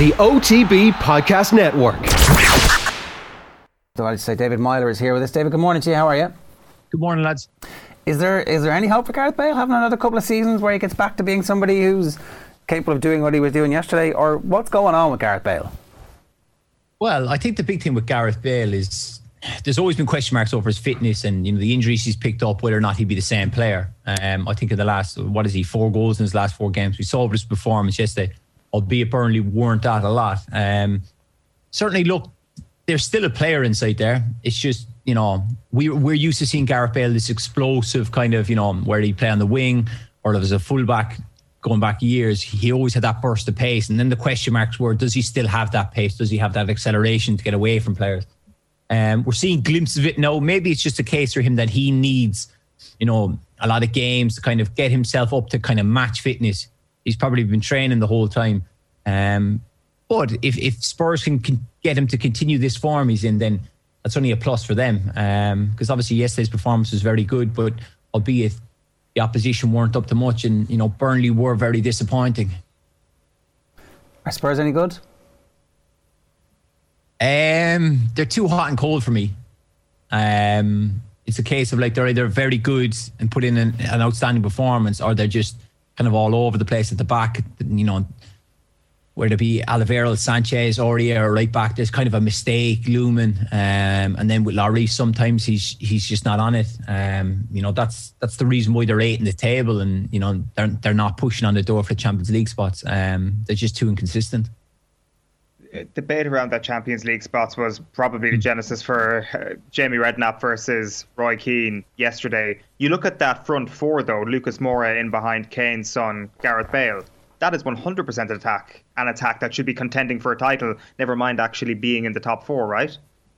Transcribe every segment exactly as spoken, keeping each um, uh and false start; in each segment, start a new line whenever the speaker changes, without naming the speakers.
the O T B Podcast Network.
So I'd say David Myler is here with us. David, good morning to you. How are you?
Good morning, lads.
Is there is there any hope for Gareth Bale having another couple of seasons where he gets back to being somebody who's capable of doing what he was doing yesterday? Or what's going on with Gareth Bale?
Well, I think the big thing with Gareth Bale is there's always been question marks over his fitness and, you know, the injuries he's picked up, whether or not he'd be the same player. Um, I think in the last, what is he, four goals in his last four games. We saw his performance yesterday, albeit Burnley weren't that a lot. Um, certainly, look, there's still a player inside there. It's just, you know, we, we're used to seeing Gareth Bale, this explosive kind of, you know, where he'd play on the wing or as a fullback going back years. He always had that burst of pace. And then the question marks were, does he still have that pace? Does he have that acceleration to get away from players? Um, we're seeing glimpses of it now. Maybe it's just a case for him that he needs, you know, a lot of games to kind of get himself up to kind of match fitness. He's probably been training the whole time. Um, but if, if Spurs can, can get him to continue this form he's in, then that's only a plus for them. Because um, obviously yesterday's performance was very good, but albeit the opposition weren't up to much, and, you know, Burnley were very disappointing.
Are Spurs any good?
Um, they're too hot and cold for me. Um, it's a case of like they're either very good and put in an, an outstanding performance, or they're just kind of all over the place at the back. You know, whether it be Alvaro, Sanchez, Aurier, or right back, there's kind of a mistake looming. Um, and then with Lloris, sometimes he's he's just not on it. Um, you know, that's that's the reason why they're eighth in the table, and, you know, they're they're not pushing on the door for the Champions League spots. Um, they're just too inconsistent.
Debate around that Champions League spots was probably the genesis for uh, Jamie Redknapp versus Roy Keane yesterday. You look at that front four though, Lucas Moura in behind Kane's son, Gareth Bale. That is one hundred percent attack, an attack that should be contending for a title, never mind actually being in the top four, right?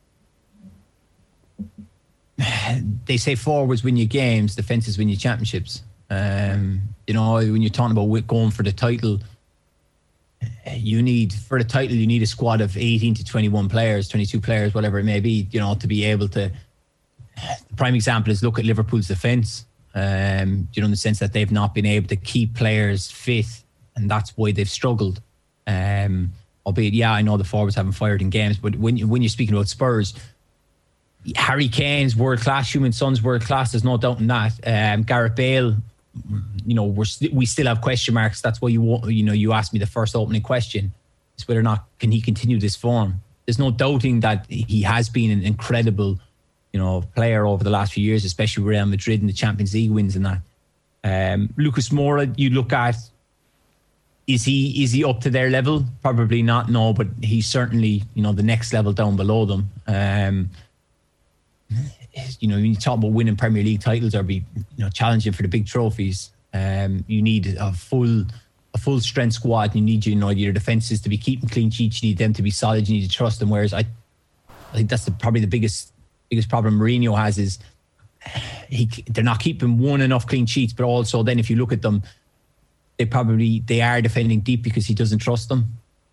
They say forwards win you games, defences win you championships. Um, you know, when you're talking about going for the title, you need, for the title, you need a squad of eighteen to twenty-one players, twenty-two players, whatever it may be, you know, to be able to. The prime example is look at Liverpool's defence, um, you know, in the sense that they've not been able to keep players fit, and that's why they've struggled. Um, albeit, yeah, I know the forwards haven't fired in games, but when, you, when you're speaking about Spurs, Harry Kane's world class, Heung-min Son's world class, there's no doubt in that. Um, Gareth Bale, you know, we're st- we still have question marks. That's why you you know you asked me the first opening question is whether or not can he continue this form. There's no doubting that he has been an incredible, you know, player over the last few years, especially with Real Madrid and the Champions League wins and that. Um, Lucas Moura, you look at, is he is he up to their level? Probably not. No, but he's certainly, you know, the next level down below them. Um, You know, when you talk about winning Premier League titles or be, you know, challenging for the big trophies, um, you need a full, a full strength squad. You need, you know, your defences to be keeping clean sheets. You need them to be solid. You need to trust them. Whereas I, I think that's the, probably the biggest, biggest problem Mourinho has is he they're not keeping one enough clean sheets. But also, then if you look at them, they probably they are defending deep because he doesn't trust them.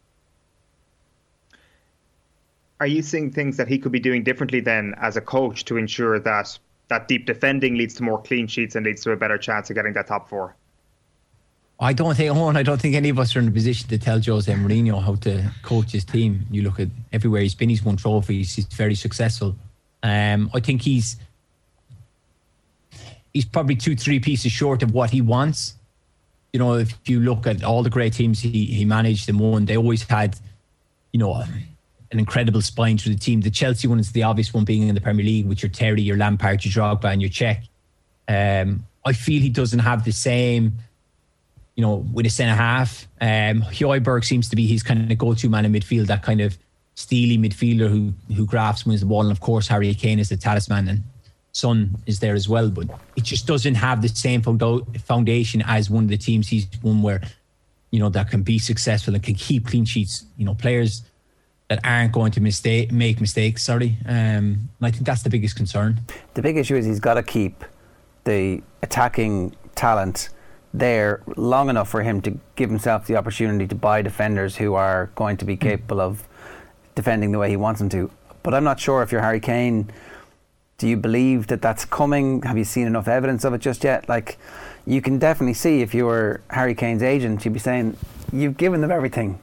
Are you seeing things that he could be doing differently then as a coach to ensure that that deep defending leads to more clean sheets and leads to a better chance of getting that top four?
I don't think, Owen, I don't think any of us are in a position to tell Jose Mourinho how to coach his team. You look at everywhere he's been, he's won trophies, he's very successful. Um, I think he's he's probably two, three pieces short of what he wants. You know, if you look at all the great teams he, he managed and won, they always had, you know, an incredible spine through the team. The Chelsea one is the obvious one, being in the Premier League with your Terry, your Lampard, your Drogba and your Cech. Um, I feel he doesn't have the same, you know, with a centre half. Um, Højbjerg seems to be his kind of go-to man in midfield, that kind of steely midfielder who who grafts, wins the ball. And of course, Harry Kane is the talisman, and Son is there as well. But it just doesn't have the same foundation as one of the teams he's won, where, you know, that can be successful and can keep clean sheets. You know, players that aren't going to mistake make mistakes. Sorry, um, and I think that's the biggest concern.
The big issue is he's got to keep the attacking talent there long enough for him to give himself the opportunity to buy defenders who are going to be capable of defending the way he wants them to. But I'm not sure if you're Harry Kane, do you believe that that's coming? Have you seen enough evidence of it just yet? Like, you can definitely see, if you were Harry Kane's agent, you'd be saying, you've given them everything.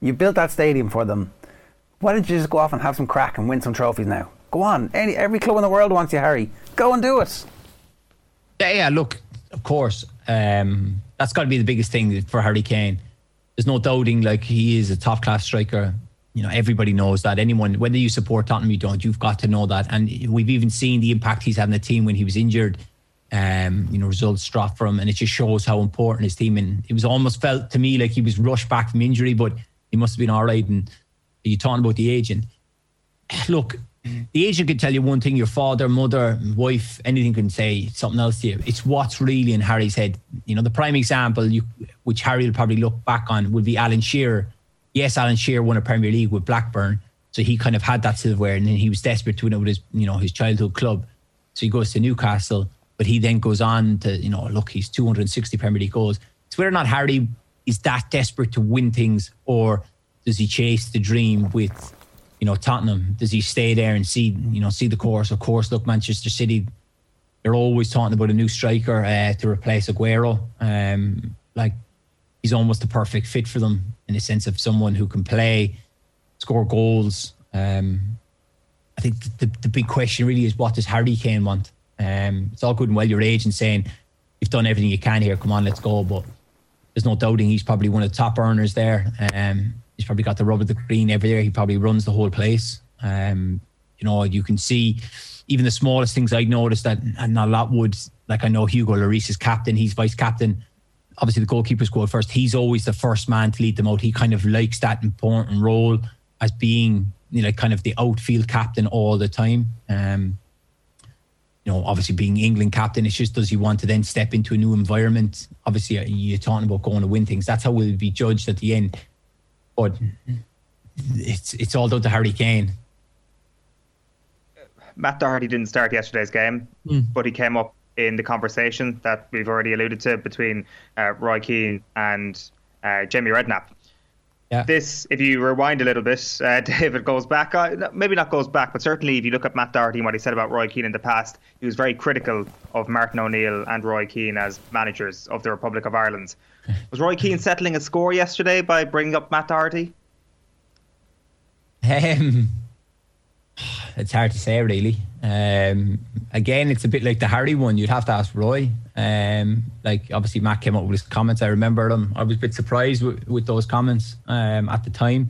You built that stadium for them. Why don't you just go off and have some crack and win some trophies now? Go on. Any, every club in the world wants you, Harry. Go and do it.
Yeah, yeah, look, of course. Um, that's got to be the biggest thing for Harry Kane. There's no doubting, like, he is a top-class striker. You know, everybody knows that. Anyone, whether you support Tottenham or you don't, you've got to know that. And we've even seen the impact he's had on the team when he was injured. Um, you know, results dropped for him, and it just shows how important his team. And it was almost felt to me like he was rushed back from injury, but he must have been all right. And you're talking about the agent. Look, the agent can tell you one thing, your father, mother, wife, anything can say something else to you. It's what's really in Harry's head. You know, the prime example, you, which Harry will probably look back on, would be Alan Shearer. Yes, Alan Shearer won a Premier League with Blackburn, so he kind of had that silverware, and then he was desperate to win it with his, you know, his childhood club. So he goes to Newcastle, but he then goes on to, you know, look, he's two hundred sixty Premier League goals. It's whether or not Harry is that desperate to win things, or does he chase the dream with, you know, Tottenham? Does he stay there and see, you know, see the course? Of course, look, Manchester City, they're always talking about a new striker uh, to replace Aguero. Um, like, he's almost the perfect fit for them in the sense of someone who can play, score goals. Um, I think the, the big question really is, what does Harry Kane want? Um, it's all good and well your agent saying, you've done everything you can here, come on, let's go. But there's no doubting he's probably one of the top earners there. Um, he's probably got the rub of the green every year. He probably runs the whole place. Um, you know, you can see even the smallest things I'd noticed that, and not a lot would, like I know Hugo Lloris is captain, he's vice captain. Obviously the goalkeepers go first. He's always the first man to lead them out. He kind of likes that important role as being, you know, kind of the outfield captain all the time. Um, you know, obviously being England captain, it's just, does he want to then step into a new environment? Obviously you're talking about going to win things. That's how we'll be judged at the end. But it's it's all down to Harry Kane.
Matt Doherty didn't start yesterday's game, mm. but he came up in the conversation that we've already alluded to between uh, Roy Keane and uh, Jamie Redknapp. Yeah. This, if you rewind a little bit, uh, David, goes back, uh, maybe not goes back, but certainly if you look at Matt Doherty and what he said about Roy Keane in the past, he was very critical of Martin O'Neill and Roy Keane as managers of the Republic of Ireland. Was Roy Keane settling a score yesterday by bringing up Matt Doherty?
Um, it's hard to say, really. Um, again, it's a bit like the Harry one. You'd have to ask Roy. Um, like, obviously, Matt came up with his comments. I remember them. I was a bit surprised with, with those comments um, at the time.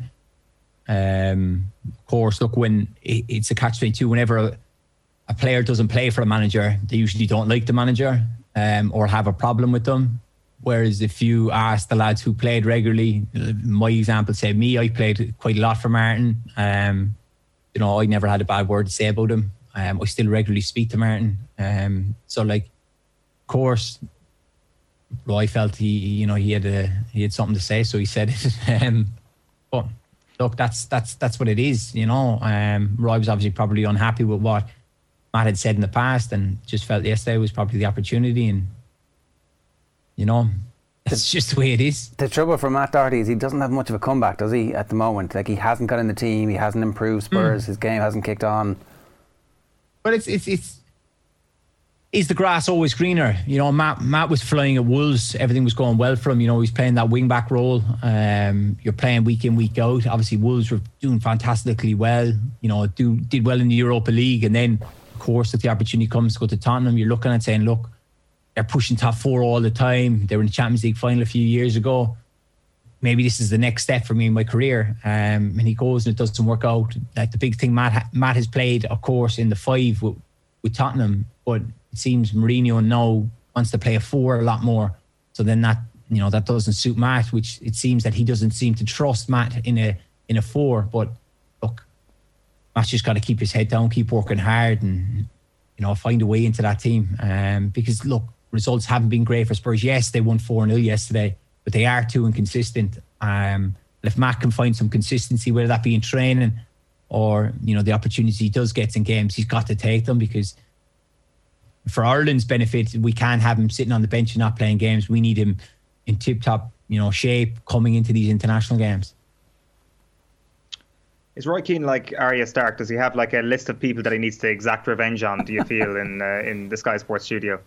Um, of course, look, when it, it's a catch twenty-two, whenever a, a player doesn't play for a manager, they usually don't like the manager um, or have a problem with them. Whereas if you ask the lads who played regularly, my example, say me, I played quite a lot for Martin. Um, you know, I never had a bad word to say about him. Um, I still regularly speak to Martin. Um, so, like, of course, Roy felt he, you know, he had a, he had something to say, so he said it. um, but look, that's that's that's what it is, you know. Um, Roy was obviously probably unhappy with what Matt had said in the past, and just felt yesterday was probably the opportunity. And you know, it's just the way it is.
The trouble for Matt Doherty is he doesn't have much of a comeback, does he, at the moment? Like, he hasn't got in the team, he hasn't improved Spurs, mm. his game hasn't kicked on.
But it's it's it's is the grass always greener? You know, Matt Matt was flying at Wolves, everything was going well for him. You know, he's playing that wing back role. Um, you're playing week in, week out. Obviously, Wolves were doing fantastically well. You know, do did well in the Europa League, and then of course, if the opportunity comes to go to Tottenham, you're looking at saying, look, they're pushing top four all the time. They were in the Champions League final a few years ago. Maybe this is the next step for me in my career. Um, and he goes and it doesn't work out. Like, the big thing, Matt Matt has played, of course, in the five with, with Tottenham, but it seems Mourinho now wants to play a four a lot more. So then that, you know, that doesn't suit Matt, which it seems that he doesn't seem to trust Matt in a in a four. But look, Matt's just got to keep his head down, keep working hard, and, you know, find a way into that team. Um, because look, results haven't been great for Spurs. Yes, they won four nil yesterday, but they are too inconsistent. Um, and if Matt can find some consistency, whether that be in training or, you know, the opportunities he does get in games, he's got to take them, because for Ireland's benefit, we can't have him sitting on the bench and not playing games. We need him in tip-top, you know, shape coming into these international games.
Is Roy Keane like Arya Stark? Does he have like a list of people that he needs to exact revenge on, do you feel, in uh, in the Sky Sports studio?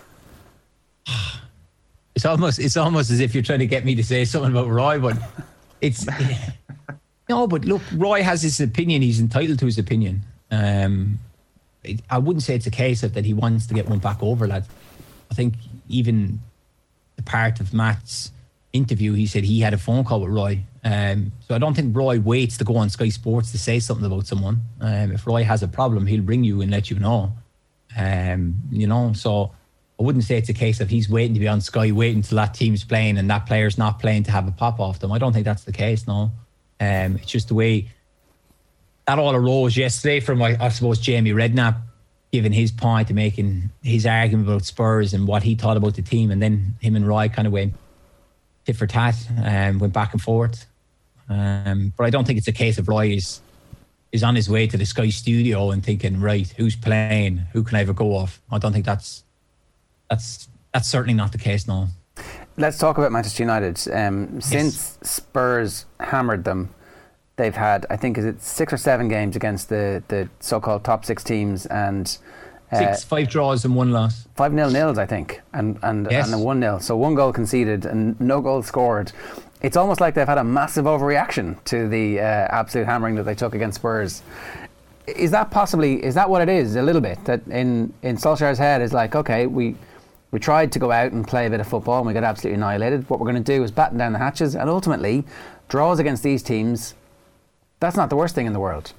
It's almost it's almost as if you're trying to get me to say something about Roy, but it's no, but look, Roy has his opinion. He's entitled to his opinion. Um, it, I wouldn't say it's a case of that he wants to get one back over, lad. I think even the part of Matt's interview, he said he had a phone call with Roy. Um, so I don't think Roy waits to go on Sky Sports to say something about someone. Um, if Roy has a problem, he'll bring you and let you know. Um, you know, so I wouldn't say it's a case of he's waiting to be on Sky, waiting until that team's playing and that player's not playing to have a pop off them. I don't think that's the case, no. Um, it's just the way that all arose yesterday from, I, I suppose, Jamie Redknapp giving his point and making his argument about Spurs and what he thought about the team, and then him and Roy kind of went tit for tat and um, went back and forth. Um, but I don't think it's a case of Roy is is on his way to the Sky studio and thinking, right, who's playing, who can I have a go off? I don't think that's that's that's certainly not the case, no.
Let's talk about Manchester United. Um,
Yes.
Since Spurs hammered them, they've had, I think, is it six or seven games against the, the so-called top six teams, and uh,
Six, five draws and one loss.
five nil nils, I think, and and,
Yes.
and a one nil. So one goal conceded and no goals scored. It's almost like they've had a massive overreaction to the uh, absolute hammering that they took against Spurs. Is that possibly, is that what it is, a little bit? That in, in Solskjaer's head is like, okay, we we tried to go out and play a bit of football and we got absolutely annihilated. What we're going to do is batten down the hatches, and ultimately, draws against these teams, that's not the worst thing in the world.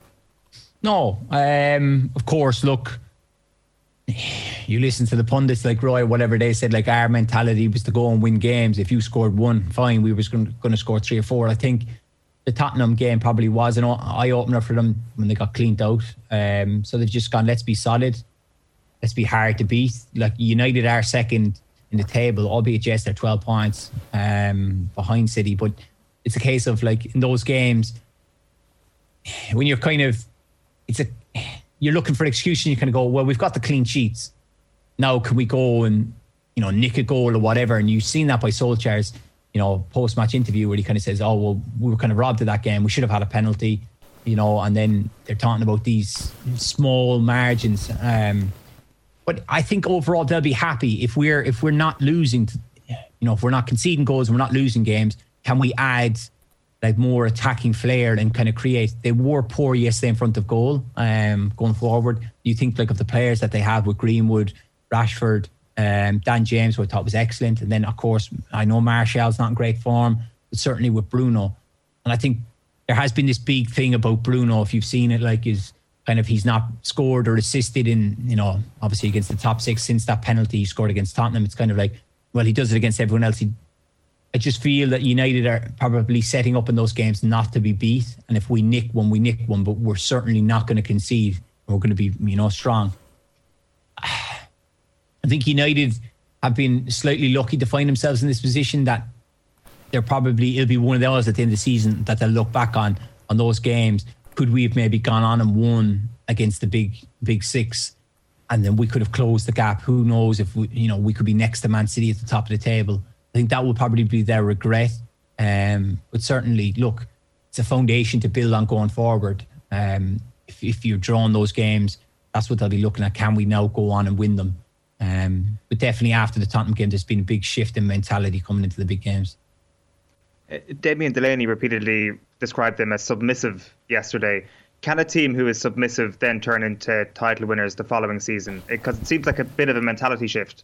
No, um, of course, look, you listen to the pundits like Roy, whatever they said, like our mentality was to go and win games. If you scored one, fine, we was going to score three or four. I think the Tottenham game probably was an eye-opener for them when they got cleaned out. Um, so they've just gone, let's be solid, let's be hard to beat. Like United are second in the table, albeit yes, they're twelve points um, behind City, but it's a case of like in those games, when you're kind of, it's a, you're looking for an excuse and you kind of go, well, we've got the clean sheets. Now can we go and, you know, nick a goal or whatever? And you've seen that by Solskjaer's, you know, post-match interview where he kind of says, oh, well, we were kind of robbed of that game. We should have had a penalty, you know, and then they're talking about these small margins. Um, but I think overall they'll be happy if we're, if we're not losing, to, you know, if we're not conceding goals and we're not losing games, can we add like more attacking flair and kind of create? They were poor yesterday in front of goal. Um, going forward, you think like of the players that they have with Greenwood, Rashford, um, Dan James, who I thought was excellent, and then of course I know Martial's not in great form, but certainly with Bruno. And I think there has been this big thing about Bruno, if you've seen it, like is kind of he's not scored or assisted in, you know, obviously against the top six since that penalty he scored against Tottenham. It's kind of like, well, he does it against everyone else. He, I just feel that United are probably setting up in those games not to be beat. And if we nick one, we nick one, but we're certainly not going to concede. We're going to be, you know, strong. I think United have been slightly lucky to find themselves in this position that they're probably, it'll be one of those at the end of the season that they'll look back on, on those games. Could we have maybe gone on and won against the big, big six? And then we could have closed the gap. Who knows if we, you know, we could be next to Man City at the top of the table. I think that will probably be their regret. Um, but certainly, look, it's a foundation to build on going forward. Um, if, if you're drawing those games, that's what they'll be looking at. Can we now go on and win them? Um, but definitely after the Tottenham game, there's been a big shift in mentality coming into the big games.
Uh, Damien Delaney repeatedly described them as submissive yesterday. Can a team who is submissive then turn into title winners the following season? Because it, it seems like a bit of a mentality shift.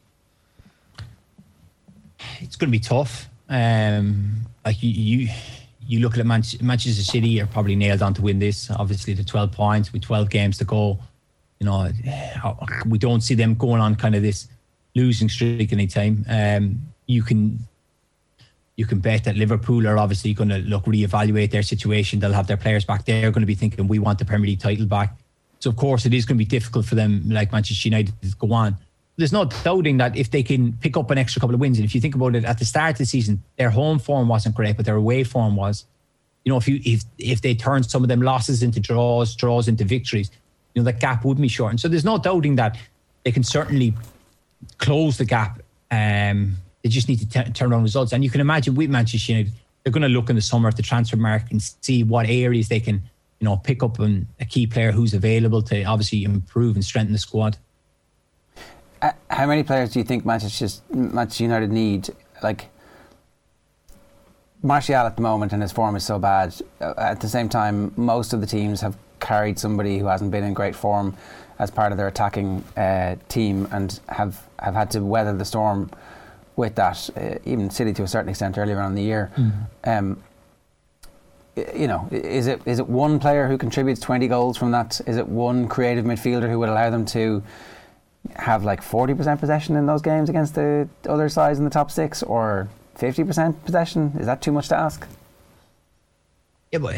It's going to be tough. Um, like you, you, you look at Man- Manchester City are probably nailed on to win this. Obviously, the twelve points with twelve games to go. You know, we don't see them going on kind of this losing streak anytime. Um, you can, you can bet that Liverpool are obviously going to look reevaluate their situation. They'll have their players back. They're going to be thinking, we want the Premier League title back. So of course, it is going to be difficult for them, like Manchester United, to go on. There's no doubting that if they can pick up an extra couple of wins, and if you think about it, at the start of the season, their home form wasn't great, but their away form was. You know, if you if if they turned some of them losses into draws, draws into victories, you know, that gap would be shortened. So there's no doubting that they can certainly close the gap. Um, they just need to t- turn around results. And you can imagine with Manchester United, they're going to look in the summer at the transfer market and see what areas they can, you know, pick up on a key player who's available to obviously improve and strengthen the squad.
Uh, how many players do you think Manchester Manchester United need? Like, Martial at the moment, and his form is so bad. Uh, at the same time, most of the teams have carried somebody who hasn't been in great form as part of their attacking uh, team, and have, have had to weather the storm with that. Uh, even City to a certain extent earlier on in the year. Mm. Um, you know, is it is it one player who contributes twenty goals from that? Is it one creative midfielder who would allow them to have like forty percent possession in those games against the other sides in the top six, or fifty percent possession? Is that too much to ask?
Yeah, but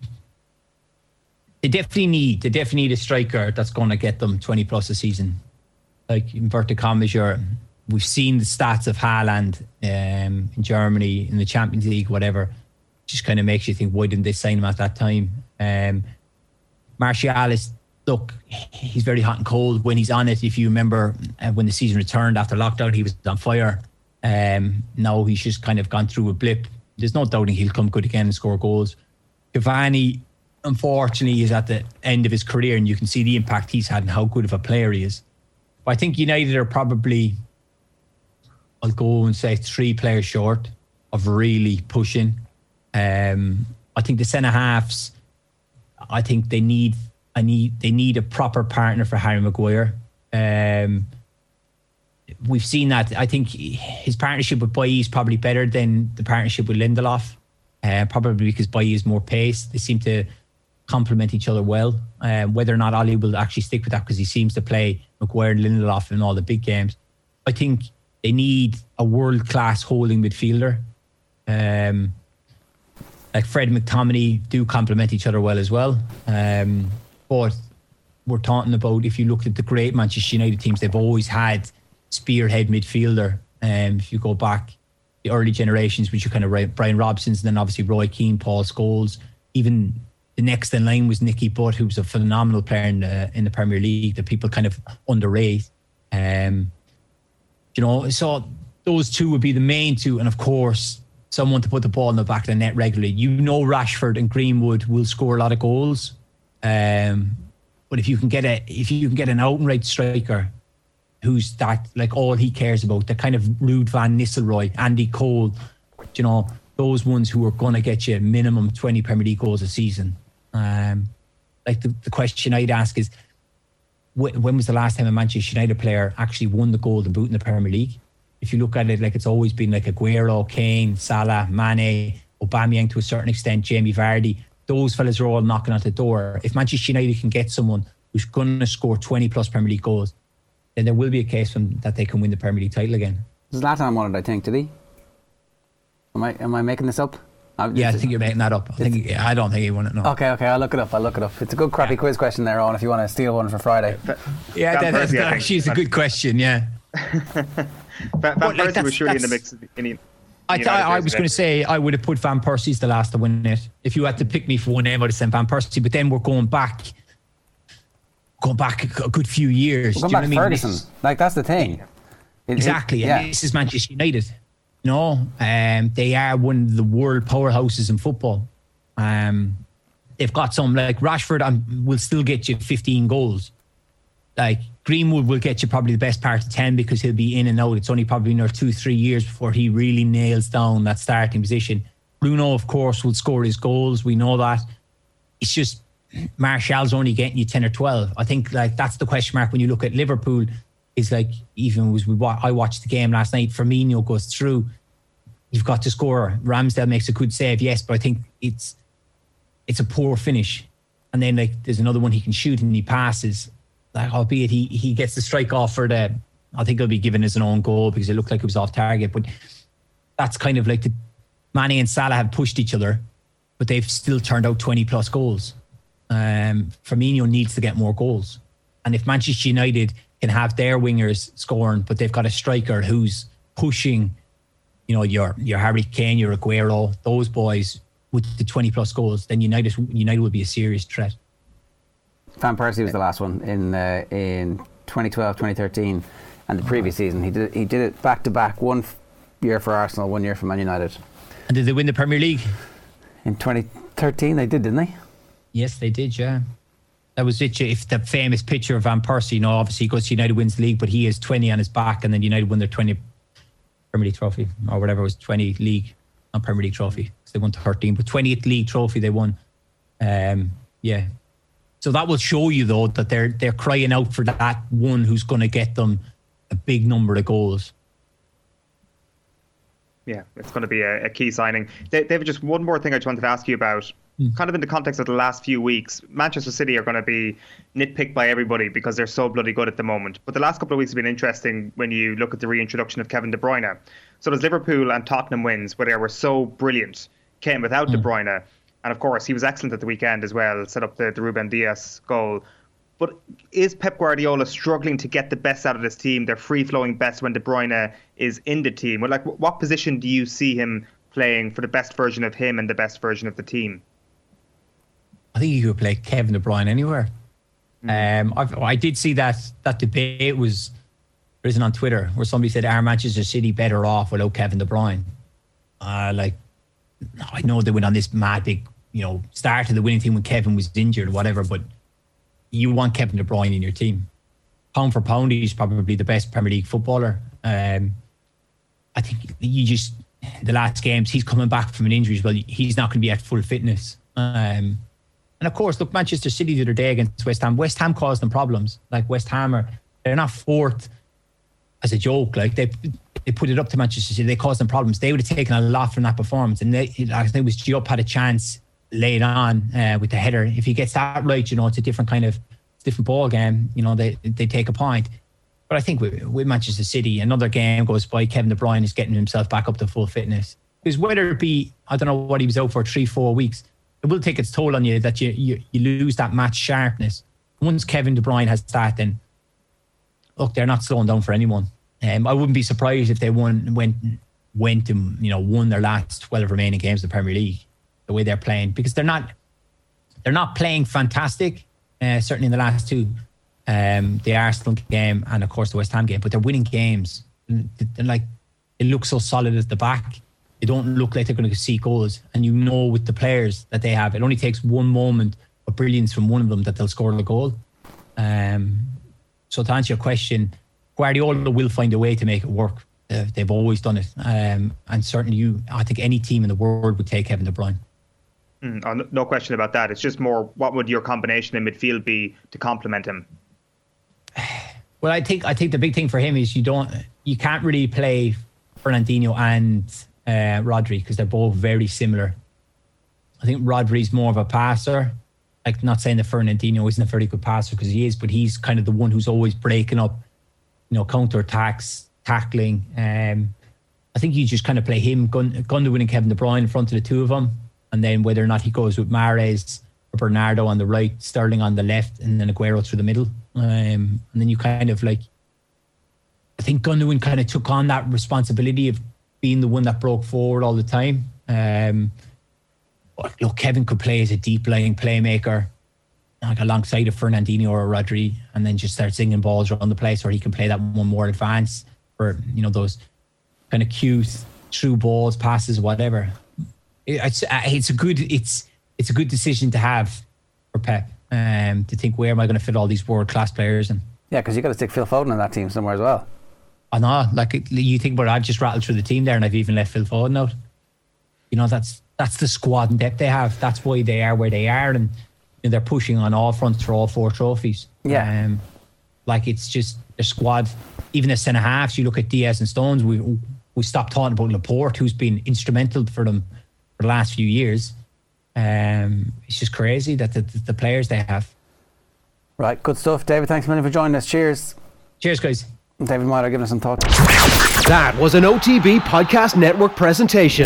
they definitely need they definitely need a striker that's going to get them twenty plus a season. Like inverted commas, you're, we've seen the stats of Haaland um, in Germany in the Champions League, whatever. Just kind of makes you think, why didn't they sign him at that time? Um, Martial is, look, he's very hot and cold when he's on it. If you remember uh, when the season returned after lockdown, he was on fire. Um, now he's just kind of gone through a blip. There's no doubting he'll come good again and score goals. Cavani, unfortunately, is at the end of his career, and you can see the impact he's had and how good of a player he is. But I think United are probably, I'll go and say, three players short of really pushing. Um, I think the centre halves, I think they need, I need, they need a proper partner for Harry Maguire. Um, we've seen that. I think his partnership with Bailly is probably better than the partnership with Lindelof. Uh, probably because Bailly is more pace. They seem to complement each other well. Um, whether or not Ollie will actually stick with that, because he seems to play Maguire and Lindelof in all the big games. I think they need a world-class holding midfielder. Um, like Fred and McTominay do complement each other well as well. Um, but we're talking about, if you look at the great Manchester United teams, they've always had spearhead midfielder. Um, if you go back the early generations, which are kind of Brian Robson's, and then obviously Roy Keane, Paul Scholes. Even the next in line was Nicky Butt, who was a phenomenal player in the, in the Premier League that people kind of underrate. Um, you know, so those two would be the main two, and of course, someone to put the ball in the back of the net regularly. You know, Rashford and Greenwood will score a lot of goals, um, but if you can get a if you can get an outright striker who's that, like, all he cares about, the kind of Ruud van Nistelrooy, Andy Cole, you know, those ones who are going to get you minimum twenty Premier League goals a season. Um, like the, the question I'd ask is, wh- when was the last time a Manchester United player actually won the Golden Boot in the Premier League? If you look at it, like, it's always been like Aguero, Kane, Salah, Mane, Aubameyang to a certain extent, Jamie Vardy. Those fellas are all knocking at the door. If Manchester United can get someone who's going to score twenty plus Premier League goals, then there will be a case for them that they can win the Premier League title again.
Zlatan won it, I think, did he? Am I am I making this up?
Yeah, I think you're making that up. I think I don't think he won it. No.
Okay, okay, I'll look it up. I'll look it up. It's a good crappy yeah. quiz question there, Owen, if you want to steal one for Friday.
Yeah, that, that, that actually is a good question. Yeah.
Van Persie like, was surely in the mix. In the,
I, th- I was going to say I would have put Van Persie as the last to win it. If you had to pick me for one name, I would have said Van Persie. But then we're going back, going back a good few years.
We're going back to Ferguson. Is, like, that's the thing.
It, exactly. It, yeah. And this is Manchester United. You know, um, they are one of the world powerhouses in football. Um, they've got some, like Rashford um, will still get you fifteen goals. Like Greenwood will get you probably the best part of ten because he'll be in and out. It's only probably another two, three years before he really nails down that starting position. Bruno, of course, will score his goals. We know that. It's just Martial's only getting you ten or twelve. I think like that's the question mark when you look at Liverpool. Is like, even as we wa- I watched the game last night, Firmino goes through. You've got to score. Ramsdale makes a good save, yes, but I think it's it's a poor finish. And then like there's another one he can shoot and he passes. Like, albeit he he gets the strike off for the, I think he'll be given as an own goal because it looked like it was off target. But that's kind of like the Mane and Salah have pushed each other, but they've still turned out twenty plus goals. Um, Firmino needs to get more goals. And if Manchester United can have their wingers scoring, but they've got a striker who's pushing, you know, your your Harry Kane, your Aguero, those boys with the twenty plus goals, then United United will be a serious threat.
Van Persie was the last one in uh, in twenty twelve, twenty thirteen, and the previous season. He did he did it back to back, one f- year for Arsenal, one year for Man United.
And did they win the Premier League?
In twenty thirteen, they did, didn't they?
Yes, they did. Yeah. That was it. If the famous picture of Van Persie, you know, obviously he goes to United, wins the league, but he has twenty on his back, and then United win their twenty Premier League trophy or whatever it was, twenty league not Premier League trophy. They won thirteen, but twentieth league trophy they won. Um, yeah. So that will show you though that they're they're crying out for that one who's going to get them a big number of goals.
Yeah, it's going to be a, a key signing. David, just one more thing I just wanted to ask you about, mm. kind of in the context of the last few weeks. Manchester City are going to be nitpicked by everybody because they're so bloody good at the moment. But the last couple of weeks have been interesting when you look at the reintroduction of Kevin De Bruyne. So there's Liverpool and Tottenham wins where they were so brilliant, came without mm. De Bruyne. And of course, he was excellent at the weekend as well, set up the, the Ruben Dias goal. But is Pep Guardiola struggling to get the best out of this team, their free-flowing best when De Bruyne is in the team? Well, like, what position do you see him playing for the best version of him and the best version of the team?
I think he could play Kevin De Bruyne anywhere. Mm. Um, I've, I did see that that debate was risen on Twitter where somebody said, are Manchester City better off without Kevin De Bruyne? Uh, like, I know they went on this mad big, you know, start of the winning team when Kevin was injured or whatever, but you want Kevin De Bruyne in your team. Pound for pound, he's probably the best Premier League footballer. Um, I think you just, the last games, he's coming back from an injury as well. He's not going to be at full fitness. Um, and of course, look, Manchester City the other day against West Ham. West Ham caused them problems. Like West Ham are, they're not fourth as a joke. Like they they put it up to Manchester City. They caused them problems. They would have taken a lot from that performance. And they, I think it was Diop had a chance late on uh, with the header. If he gets that right, you know, it's a different kind of different ball game. You know, they they take a point. But I think with, with Manchester City, another game goes by, Kevin De Bruyne is getting himself back up to full fitness. Because whether it be, I don't know what he was out for, three, four weeks, it will take its toll on you that you you, you lose that match sharpness. Once Kevin De Bruyne has that, then look, they're not slowing down for anyone. Um, I wouldn't be surprised if they won went went and you know won their last twelve remaining games of the Premier League. The way they're playing, because they're not they're not playing fantastic, uh, certainly in the last two, um, the Arsenal game and of course the West Ham game, but they're winning games. They're like, they look so solid at the back. They don't look like they're going to see goals, and you know with the players that they have, it only takes one moment of brilliance from one of them that they'll score the goal. Um, so to answer your question, Guardiola will find a way to make it work. Uh, they've always done it, um, and certainly you, I think any team in the world would take Kevin De Bruyne.
Mm, oh, no question about that. It's just more, what would your combination in midfield be to complement him?
Well, I think I think the big thing for him is you don't you can't really play Fernandinho and uh, Rodri because they're both very similar. I think Rodri's more of a passer. Like, not saying that Fernandinho isn't a very good passer because he is, but he's kind of the one who's always breaking up, you know, counter attacks, tackling. Um, I think you just kind of play him, Gun- Gundogan and Kevin De Bruyne in front of the two of them. And then whether or not he goes with Mahrez or Bernardo on the right, Sterling on the left, and then Aguero through the middle. Um, and then you kind of like, I think Gundogan kind of took on that responsibility of being the one that broke forward all the time. Um, but look, Kevin could play as a deep lying playmaker, like alongside of Fernandinho or Rodri, and then just start singing balls around the place, or he can play that one more advanced for, you know, those kind of cute through balls, passes, whatever. It's it's a good it's it's a good decision to have for Pep, um, to think, where am I going to fit all these world class players in?
Yeah, because you got to stick Phil Foden in that team somewhere as well.
I know, like you think about it, I've just rattled through the team there, and I've even left Phil Foden out. You know, that's that's the squad and depth they have. That's why they are where they are, and you know, they're pushing on all fronts for all four trophies.
Yeah,
um, like it's just their squad. Even the centre halves, you look at Diaz and Stones. We we stopped talking about Laporte, who's been instrumental for them for the last few years. Um, it's just crazy that the, the, the players they have.
Right, good stuff. David, thanks a million for joining us. Cheers.
Cheers, guys.
David Myler giving us some thoughts.
That was an O T B Podcast Network presentation.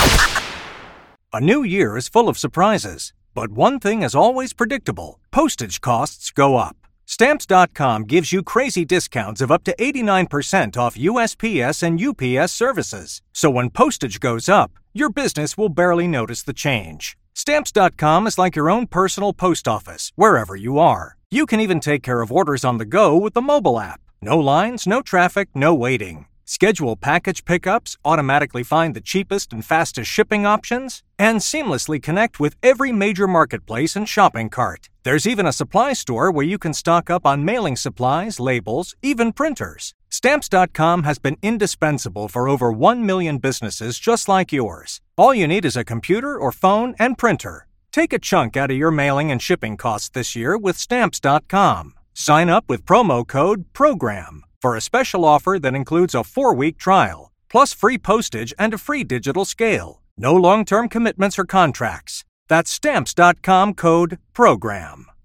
A new year is full of surprises, but one thing is always predictable. Postage costs go up. Stamps dot com gives you crazy discounts of up to eighty-nine percent off U S P S and U P S services. So when postage goes up, your business will barely notice the change. Stamps dot com is like your own personal post office, wherever you are. You can even take care of orders on the go with the mobile app. No lines, no traffic, no waiting. Schedule package pickups, automatically find the cheapest and fastest shipping options, and seamlessly connect with every major marketplace and shopping cart. There's even a supply store where you can stock up on mailing supplies, labels, even printers. Stamps dot com has been indispensable for over one million businesses just like yours. All you need is a computer or phone and printer. Take a chunk out of your mailing and shipping costs this year with Stamps dot com. Sign up with promo code PROGRAM for a special offer that includes a four-week trial, plus free postage and a free digital scale. No long-term commitments or contracts. That's Stamps dot com code PROGRAM.